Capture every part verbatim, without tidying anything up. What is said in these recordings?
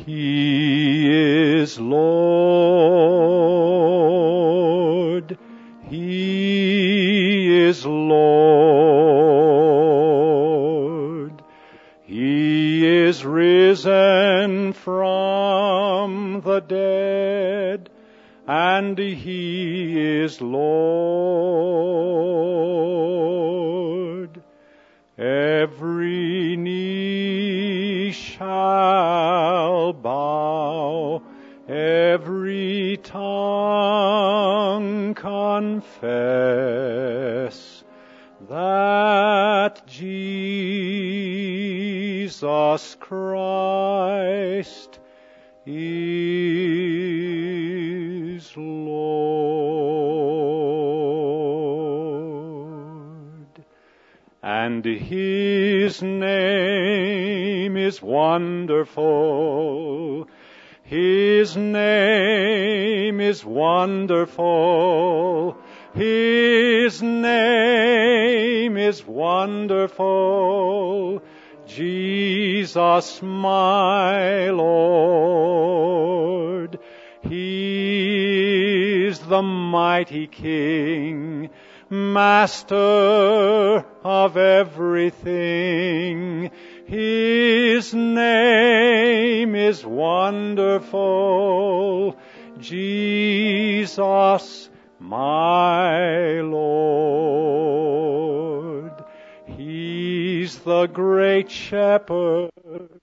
He is Lord. He is Lord. He is risen from the dead, and He is Lord. Every knee shall bow, every tongue confess that Jesus Christ is Lord. And His name is wonderful. His name is wonderful. His name is wonderful. Jesus, my Lord. He is the mighty King, Master of everything. His name is wonderful. Jesus, my Lord. He's the great shepherd.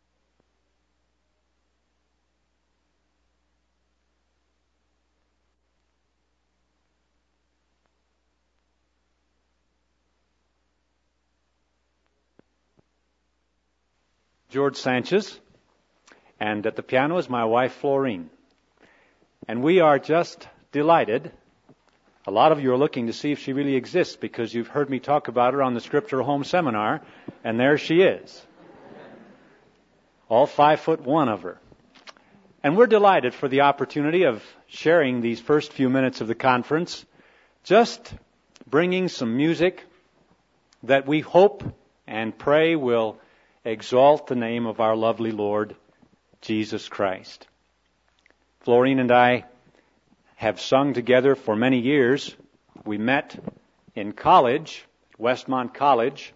George Sanchez, and at the piano is my wife, Florine. And we are just delighted. A lot of you are looking to see if she really exists because you've heard me talk about her on the Scriptural Home Seminar, and there she is. All five foot one of her. And we're delighted for the opportunity of sharing these first few minutes of the conference, just bringing some music that we hope and pray will exalt the name of our lovely Lord, Jesus Christ. Florine and I have sung together for many years. We met in college, Westmont College,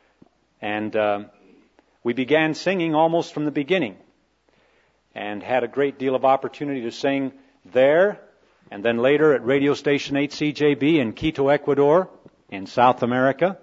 and uh, we began singing almost from the beginning and had a great deal of opportunity to sing there and then later at radio station eight C J B in Quito, Ecuador, in South America.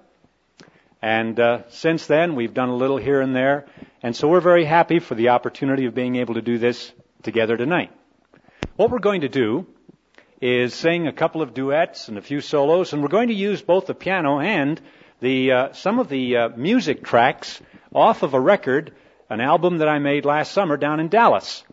And uh, since then, we've done a little here and there. And so we're very happy for the opportunity of being able to do this together tonight. What we're going to do is sing a couple of duets and a few solos, and we're going to use both the piano and the uh, some of the uh, music tracks off of a record, an album that I made last summer down in Dallas.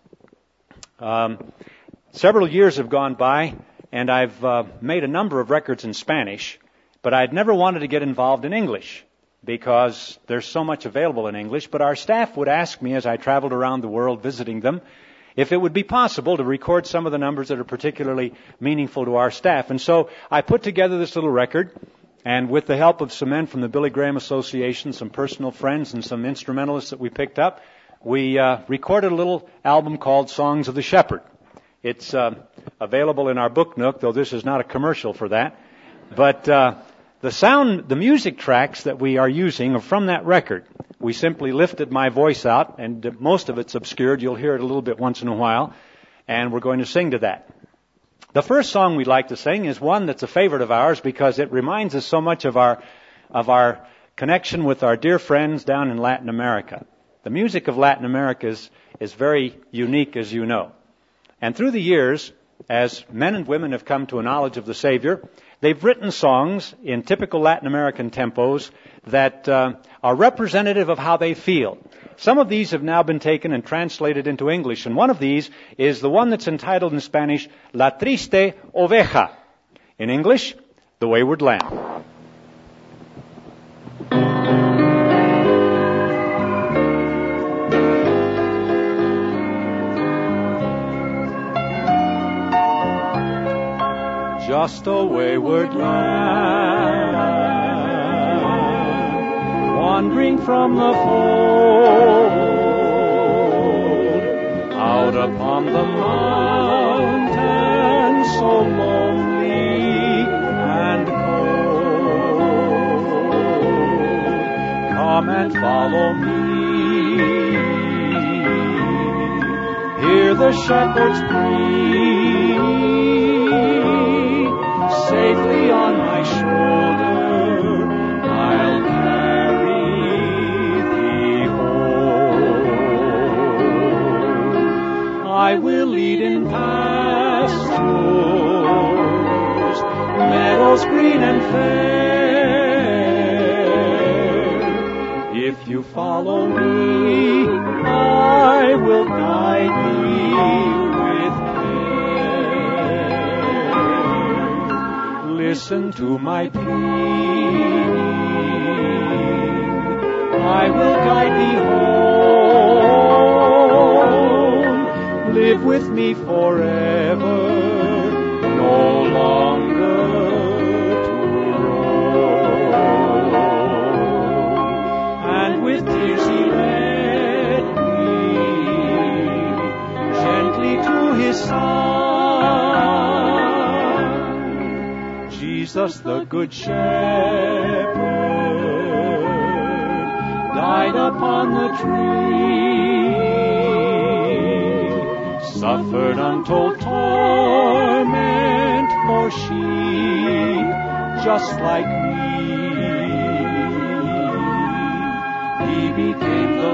Um, several years have gone by, and I've uh, made a number of records in Spanish, but I'd never wanted to get involved in English, because there's so much available in English. But our staff would ask me as I traveled around the world visiting them if it would be possible to record some of the numbers that are particularly meaningful to our staff. And so I put together this little record, and with the help of some men from the Billy Graham Association, some personal friends, and some instrumentalists that we picked up, we uh, recorded a little album called Songs of the Shepherd. It's uh, available in our Book Nook, though this is not a commercial for that. But uh, the sound, the music tracks that we are using are from that record. We simply lifted my voice out, and most of it's obscured. You'll hear it a little bit once in a while, and we're going to sing to that. The first song we'd like to sing is one that's a favorite of ours because it reminds us so much of our of our connection with our dear friends down in Latin America. The music of Latin America is, is very unique, as you know. And through the years, as men and women have come to a knowledge of the Savior, they've written songs in typical Latin American tempos that uh, are representative of how they feel. Some of these have now been taken and translated into English, and one of these is the one that's entitled in Spanish, La Triste Oveja. In English, The Wayward Lamb. Just a wayward lamb, wandering from the fold, out upon the mountain so lonely and cold. Come and follow me. Hear the shepherds plea. Safely on my shoulder I'll carry thee home. I will lead in pastures, meadows green and fair. If you follow me, I will guide thee with care. Listen to my plea. I will guide thee home. Live with me forever, no longer to roam. And with tears he led me gently to his side. Jesus, the good shepherd, died upon the tree, suffered untold torment for sheep just like me. He became the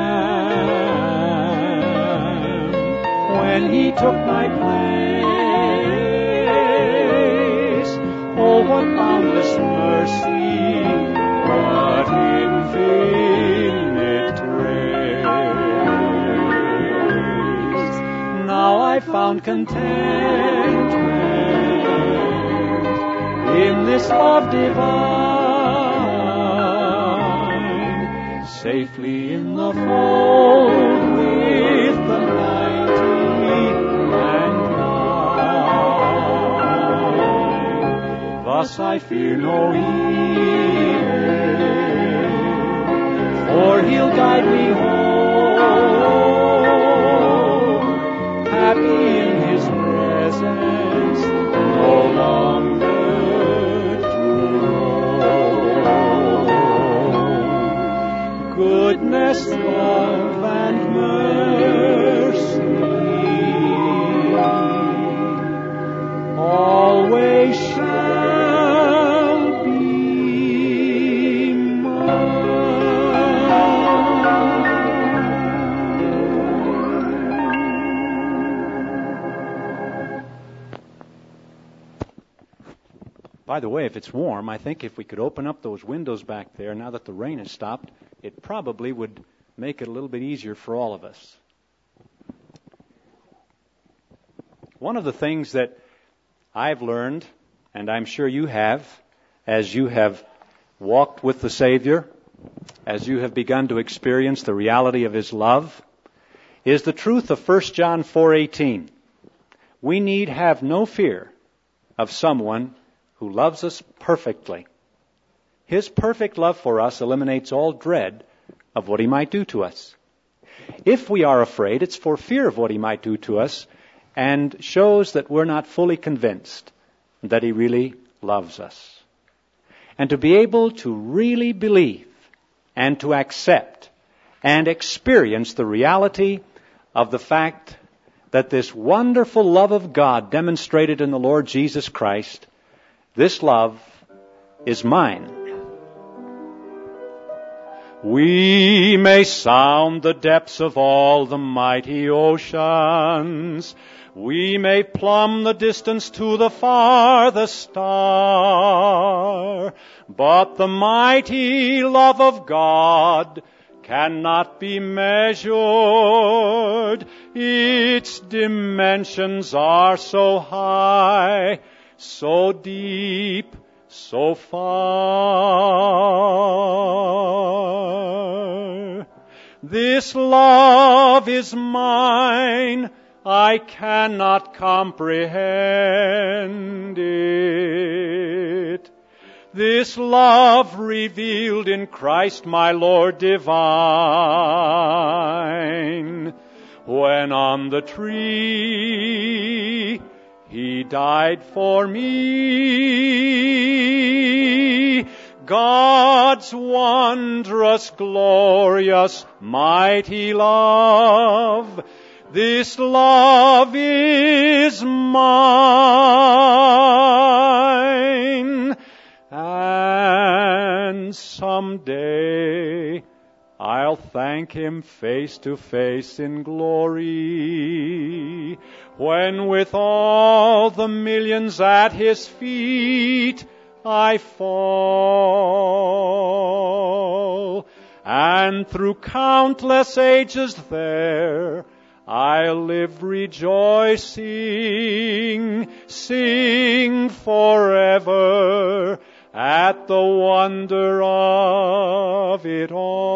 lamb when he took my place. Oh, what boundless mercy, what infinite grace. Now I found contentment in this love divine, safely in the fold with the mighty and nigh. Thus I fear no evil, for he'll guide me home, happy in his presence, no longer to roam. Goodness, love, and mercy always shall be mine. By the way, if it's warm, I think if we could open up those windows back there, now that the rain has stopped, it probably would make it a little bit easier for all of us. One of the things that I've learned, and I'm sure you have, as you have walked with the Savior, as you have begun to experience the reality of His love, is the truth of First John four eighteen. We need have no fear of someone who loves us perfectly. His perfect love for us eliminates all dread of what He might do to us. If we are afraid, it's for fear of what He might do to us, and shows that we're not fully convinced that He really loves us. And to be able to really believe and to accept and experience the reality of the fact that this wonderful love of God demonstrated in the Lord Jesus Christ, this love is mine. We may sound the depths of all the mighty oceans. We may plumb the distance to the farthest star. But the mighty love of God cannot be measured. Its dimensions are so high, so deep, so far. This love is mine, I cannot comprehend it. This love revealed in Christ my Lord divine. when on the tree He died for me. God's wondrous, glorious, mighty love, this love is mine, and someday I'll thank Him face to face in glory, when with all the millions at His feet I fall, and through countless ages there I'll live rejoicing, sing forever at the wonder of it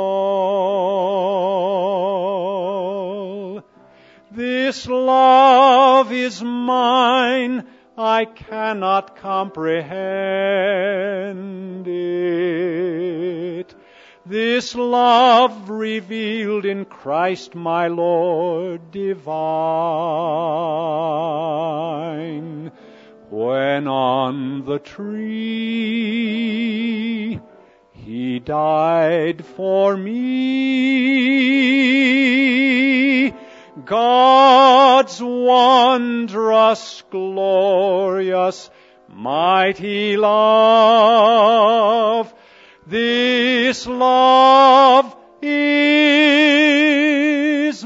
all. This love is mine, I cannot comprehend it. This love revealed in Christ my Lord divine, when on the tree He died for me. God's wondrous, glorious, mighty love, this love is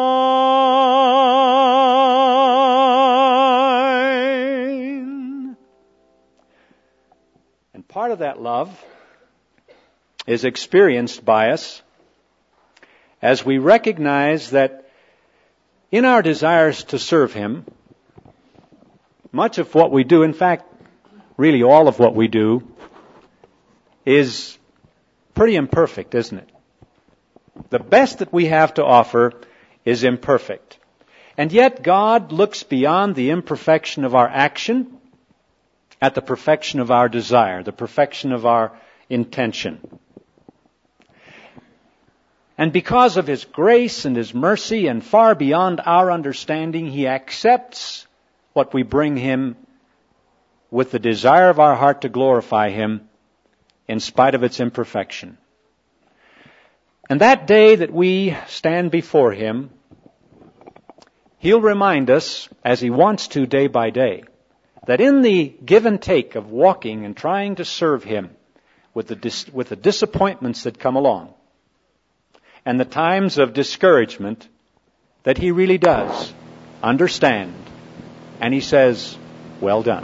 mine. And part of that love is experienced by us as we recognize that in our desires to serve Him, much of what we do, in fact, really all of what we do, is pretty imperfect, isn't it? The best that we have to offer is imperfect. And yet God looks beyond the imperfection of our action at the perfection of our desire, the perfection of our intention. And because of His grace and His mercy and far beyond our understanding, He accepts what we bring Him with the desire of our heart to glorify Him in spite of its imperfection. And that day that we stand before Him, He'll remind us, as He wants to day by day, that in the give and take of walking and trying to serve Him with the, dis- with the disappointments that come along, and the times of discouragement, that He really does understand. And He says, well done.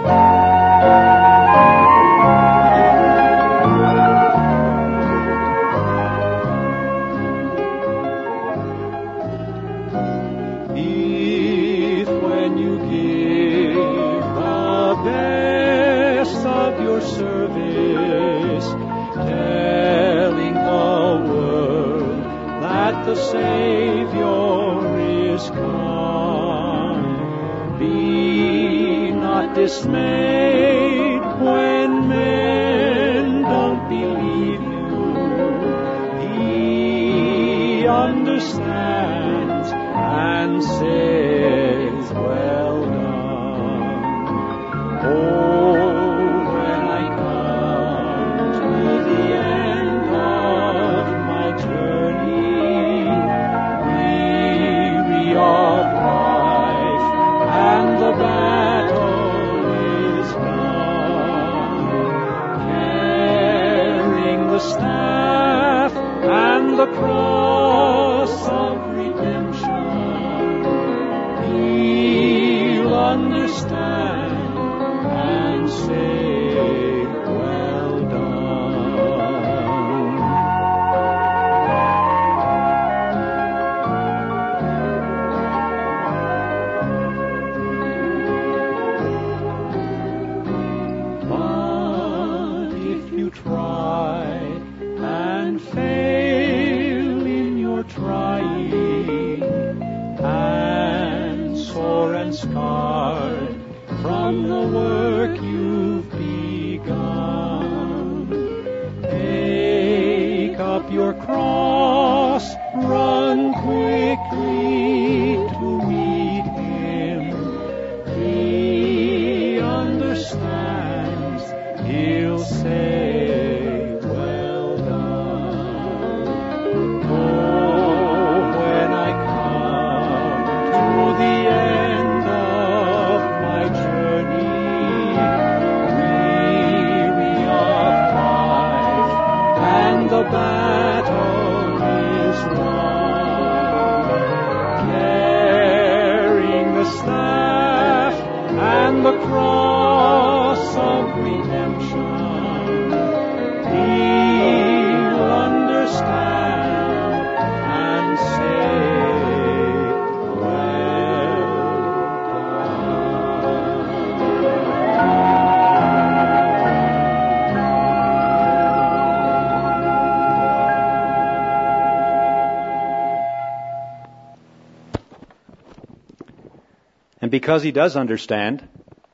If when you give the best of your service, telling the world that the Savior is come, be not dismayed when men don't believe you. He understands and says, well done. Oh, when I come to the end of my journey, weary of life, and the battle is done, carrying the staff and the cross of redemption, He'll understand and say, well done. But if you try and fail in your trying, and sore and scarred from the work you've begun, take up your cross, run quickly understands, he'll say, well done. Oh, when I come to the end of my journey, weary of life, and the battle is won, carrying the staff and the cross of redemption, he'll understand and say, well done. And because he does understand,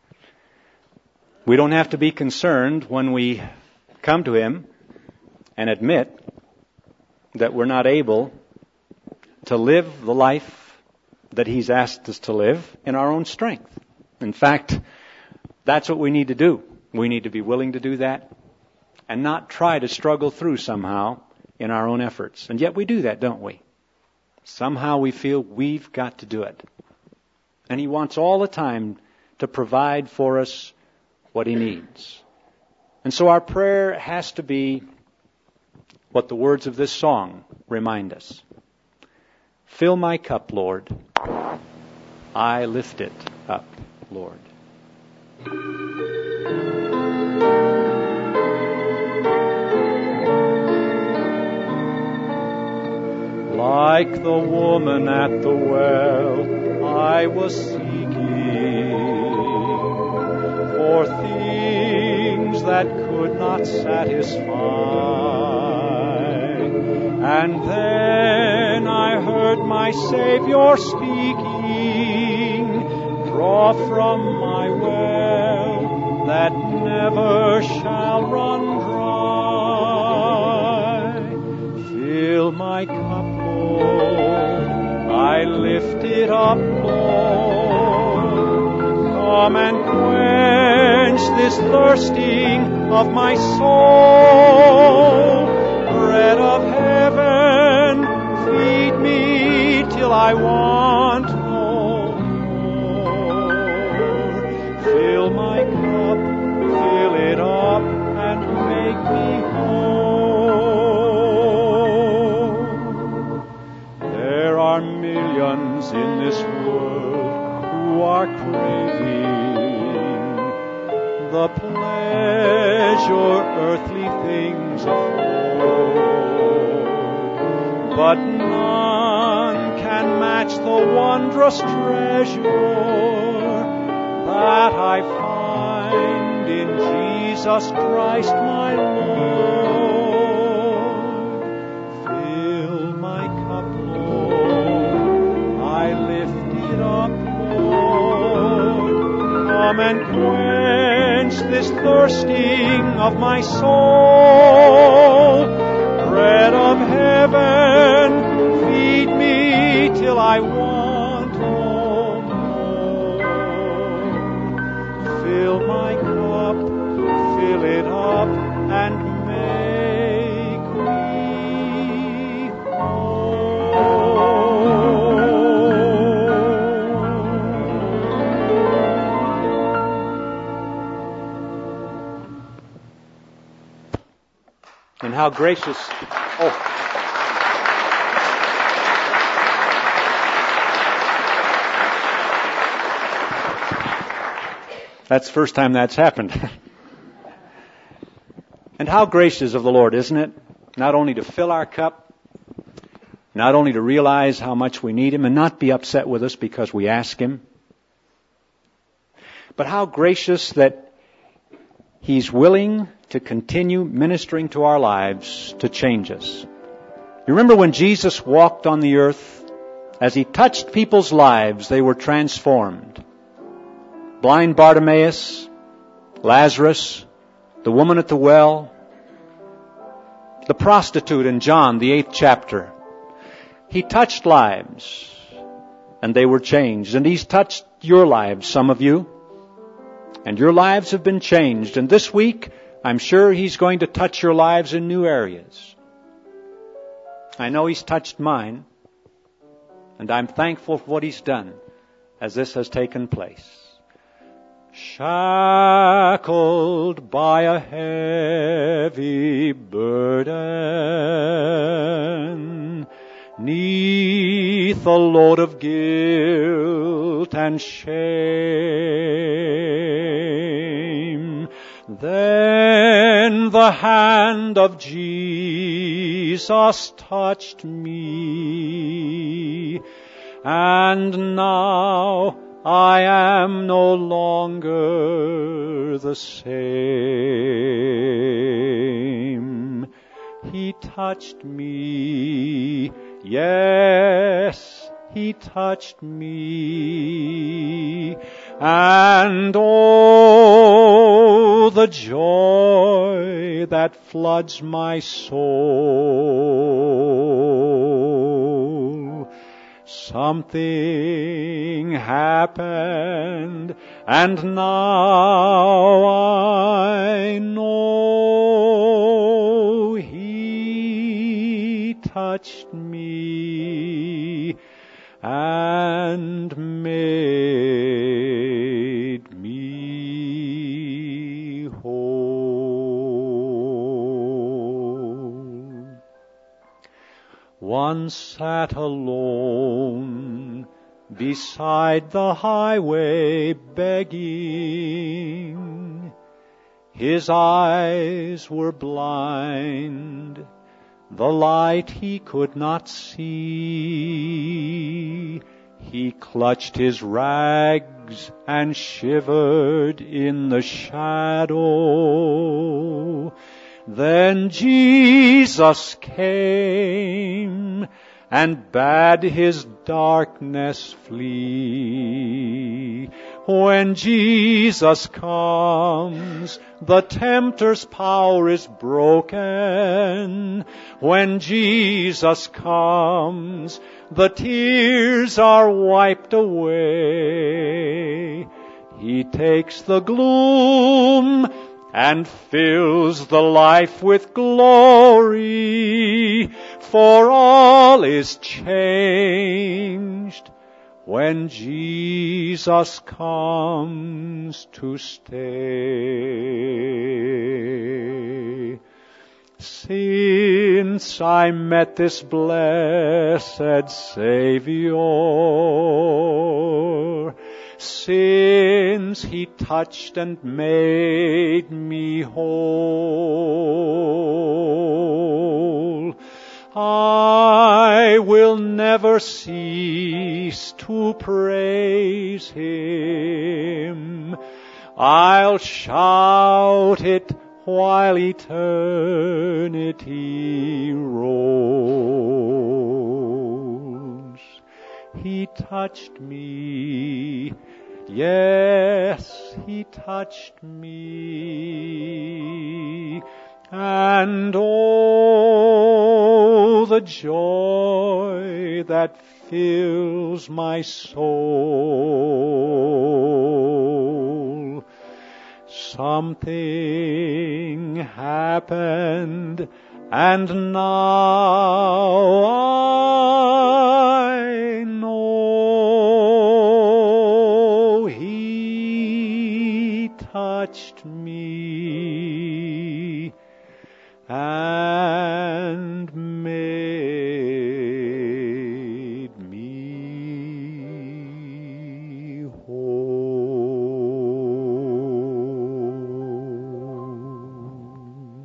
we don't have to be concerned when we come to him and admit that we're not able to live the life that he's asked us to live in our own strength. In fact, that's what we need to do. We need to be willing to do that and not try to struggle through somehow in our own efforts. And yet we do that, don't we? Somehow we feel we've got to do it. And he wants all the time to provide for us what he needs. And so our prayer has to be what the words of this song remind us. Fill my cup, Lord. I lift it up, Lord. Like the woman at the well, I was seeking for things that could not satisfy. And then I heard my Savior speaking, draw from my well that never shall run dry. Fill my cup, Lord, I lift it up, Lord. Come and quench this thirsting of my soul. Bread of heaven, feed me till I want no more. Fill my cup, fill it up, and make me whole. There are millions in this world who are craving the pleasure earthly things afford, but none can match the wondrous treasure that I find in Jesus Christ my Lord. Fill my cup, Lord, I lift it up, Lord. Come and quench this thirsting of my soul. Bread of heaven, feed me till I want no more. Fill my cup, fill it up, and make me whole. And how gracious. Oh. That's the first time that's happened. And how gracious of the Lord, isn't it? Not only to fill our cup, not only to realize how much we need Him and not be upset with us because we ask Him, but how gracious that He's willing to continue ministering to our lives to change us. You remember when Jesus walked on the earth, as He touched people's lives, they were transformed. Blind Bartimaeus, Lazarus, the woman at the well, the prostitute in John, the eighth chapter. He touched lives, and they were changed. And He's touched your lives, some of you. And your lives have been changed. And this week, I'm sure He's going to touch your lives in new areas. I know He's touched mine. And I'm thankful for what He's done as this has taken place. Shackled by a heavy burden, 'neath a load of guilt and shame, then the hand of Jesus touched me, and now I am no longer the same. He touched me, yes, He touched me, and oh, the joy that floods my soul. Something happened, and now I know He touched me and made me whole. One sat alone beside the highway begging. His eyes were blind, the light he could not see. He clutched his rags and shivered in the shadow. Then Jesus came and bade his darkness flee. When Jesus comes, the tempter's power is broken. When Jesus comes, the tears are wiped away. He takes the gloom and fills the life with glory, for all is changed when Jesus comes to stay. Since I met this blessed Savior, since He touched and made me whole, I will never cease to praise Him. I'll shout it while eternity rolls. He touched me, yes, He touched me, and oh, the joy that fills my soul. Something happened, and now I know He touched me and made me whole.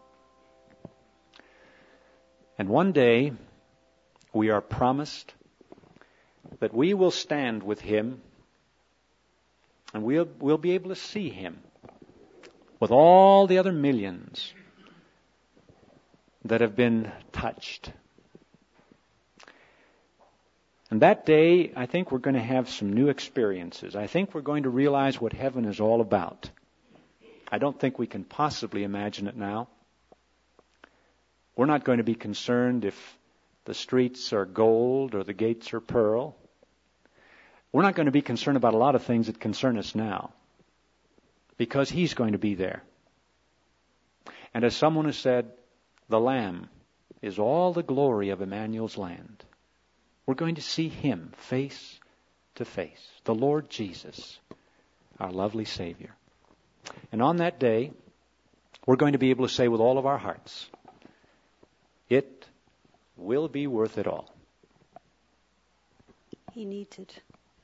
And one day we are promised that we will stand with Him and we'll, we'll be able to see Him with all the other millions that have been touched. And that day, I think we're going to have some new experiences. I think we're going to realize what heaven is all about. I don't think we can possibly imagine it now. We're not going to be concerned if the streets are gold or the gates are pearl. We're not going to be concerned about a lot of things that concern us now. because He's going to be there. And as someone has said, the Lamb is all the glory of Emmanuel's land. We're going to see Him face to face, the Lord Jesus, our lovely Savior. And on that day, we're going to be able to say with all of our hearts, it will be worth it all. He needs it.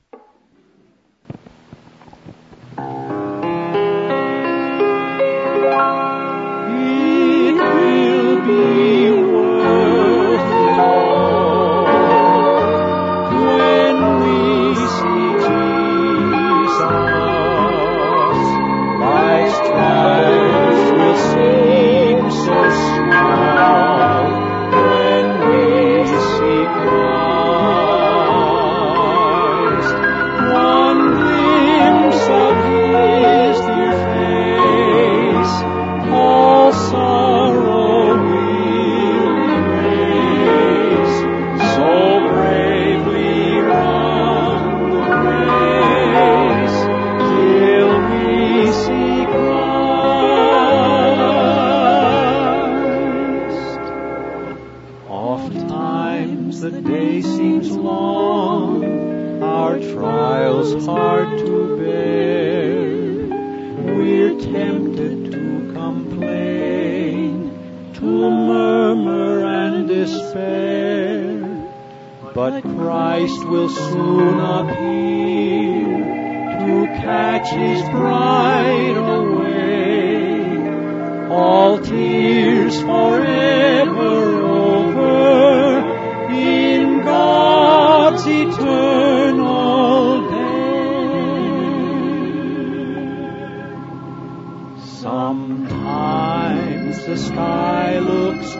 It will be worth it all when we see Jesus. Life's trials will seem so small when we see Christ. One glimpse of His dear face, all sorrow will erase. So bravely run the race till we see Christ. Oftentimes the day seems long, our trials hard to bear. We're tempted to complain, to murmur and despair. But Christ will soon appear to catch His bride away. All tears forever over in God's eternal day. Sometimes the sky looks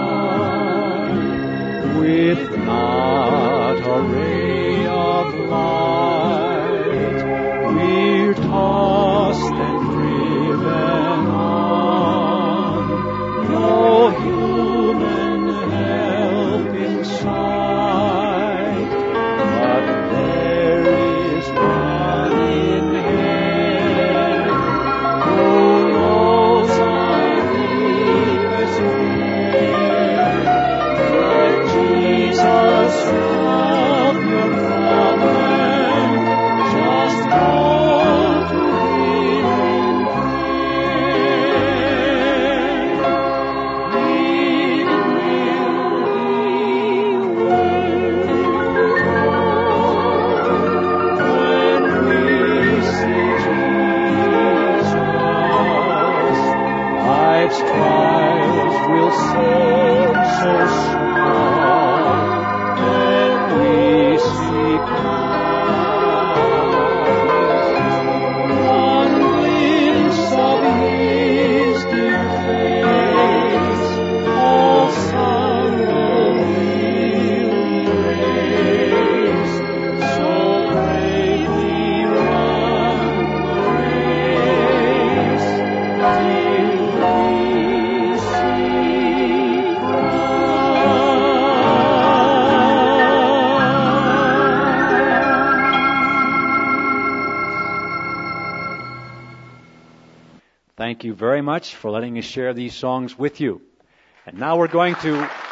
dark, with not a ray of light. We're tossed and driven on, no human help in sight. But there is one in heaven who knows our deepest pain. Let Jesus solve your problem. Just go to Him in prayer. It will be worth it all when we see Jesus. Life's trials will seem so small when we see Christ. One glimpse of His dear face, all sorrow will erase. So bravely run the race till we see Thank you very much for letting us share these songs with you. And now we're going to